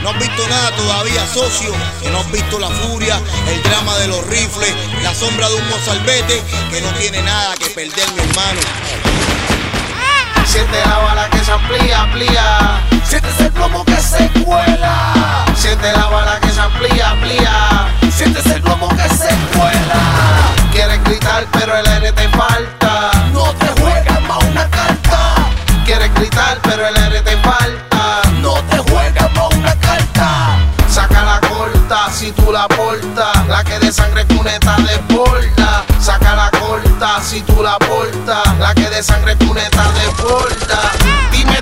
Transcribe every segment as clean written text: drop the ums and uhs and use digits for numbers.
No has visto nada todavía, socio. Que no has visto la furia, el drama de los rifles, la sombra de un mozalbete que no tiene nada que perder, mi hermano. Siente la bala que se amplía. Sientes el plomo que se cuela. Siente la bala que se amplía. Sientes el plomo que se cuela. Quieres gritar pero el aire te falta. No te juegas más una carta. Quieres gritar pero el aire te falta. No te juegas más una carta. Saca la corta si tú la portas. La que de sangre cuneta desborda. Saca la corta si tú la portas. La que de sangre cuneta desborda. Dime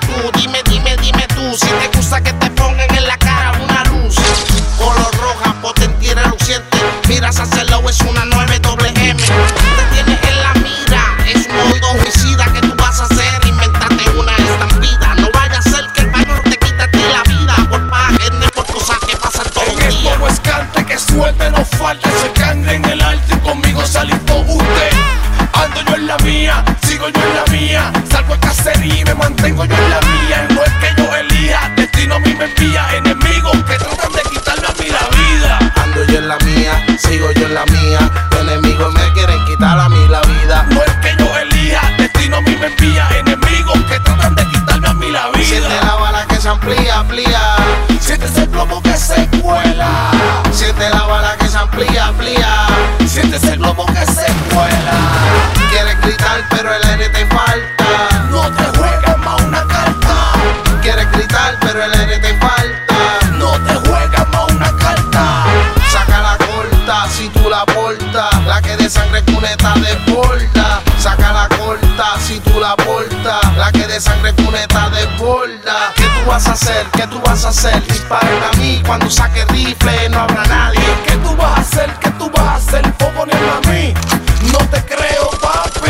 tú, si te gusta que te pongan en la cara una luz color roja, potente y reluciente. Miras hacia el lado, es una 9 doble M. Te tienes en la mira, es un oído homicida. ¿Qué tú vas a hacer? Invéntate una estampida. No vaya a ser que el baño te quite a ti la vida por páginas, por cosas que pasan todos los En el días. bobo escante que suerte no falta. Se cangre en el alto y conmigo salí por usted. Ando yo en la mía, sigo yo en la mía. Salgo a cacería y me mantengo yo en la mía. Y no es que yo elija, destino a mí me envía. Enemigos que tratan de quitarme a mí la vida. Ando yo en la mía, sigo yo en la mía. Enemigos me quieren quitar a mí la vida. No es que yo elija, destino a mí me envía. Enemigos que tratan de quitarme a mí la Siente vida. la bala que se amplía. Sientes el plomo que se cuela. Siente la bala que se amplía. Sientes el plomo que se cuela. Quieres gritar pero el aire te falta. No te juegas más una carta. Quieres gritar pero el aire te falta. No te juegas más una carta. Saca la corta si tú la portas. La que de sangre cuneta desborda. Saca la corta si tú la portas. La que de sangre cuneta desborda. ¿Qué tú vas a hacer? ¿Qué tú vas a hacer? Disparen a mí cuando saque rifle, no habrá nadie. ¿Qué tú vas a hacer? ¿Qué tú vas a hacer? Fogonearme a mí. No te creo, papi.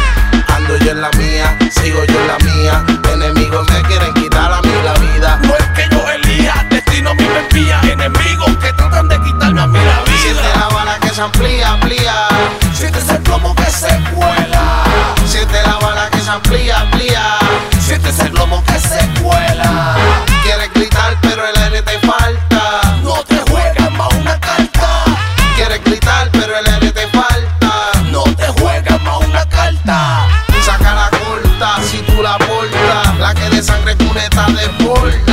Ando yo en la mía, sigo yo en la mía. Enemigos me quieren quitar a mí la vida. No es que yo elija, destino a mí me envía. Enemigos que tratan de quitarme a mí la Siente vida. la bala que se amplía. Sientes el plomo que se cuela. Siente la bala que se amplía. Sientes el plomo que se cuela. Quieres gritar pero el aire te falta. No te juegas más una carta. Quieres gritar pero el aire te falta. No te juegas más una carta. Saca la corta si tú la portas. La que de sangre cuneta desborda.